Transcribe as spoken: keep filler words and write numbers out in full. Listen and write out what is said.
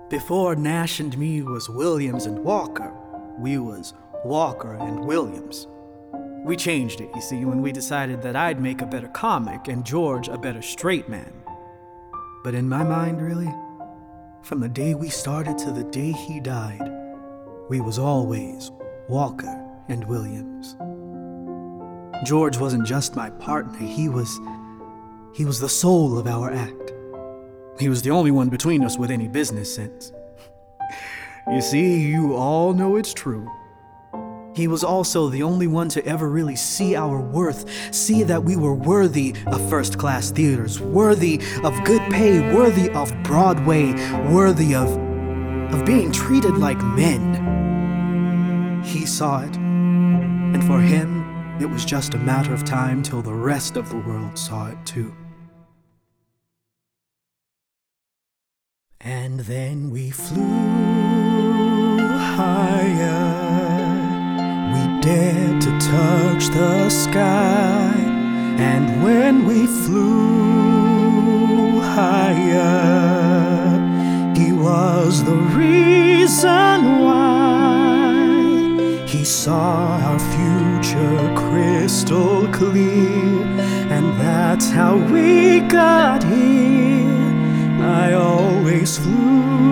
Before Nash and me was Williams and Walker, we was Walker and Williams. We changed it, you see, when we decided that I'd make a better comic and George a better straight man. But in my mind, really, from the day we started to the day he died, we was always Walker and Williams. George wasn't just my partner, he was, he was the soul of our act. He was the only one between us with any business sense. You see, you all know it's true. He was also the only one to ever really see our worth, see that we were worthy of first-class theaters, worthy of good pay, worthy of Broadway, worthy of, of being treated like men. He saw it, and for him, it was just a matter of time till the rest of the world saw it too. And then we flew higher. We dared to touch the sky. And when we flew higher, he was the reason why. He saw our future crystal clear, and that's how we got here. I always flew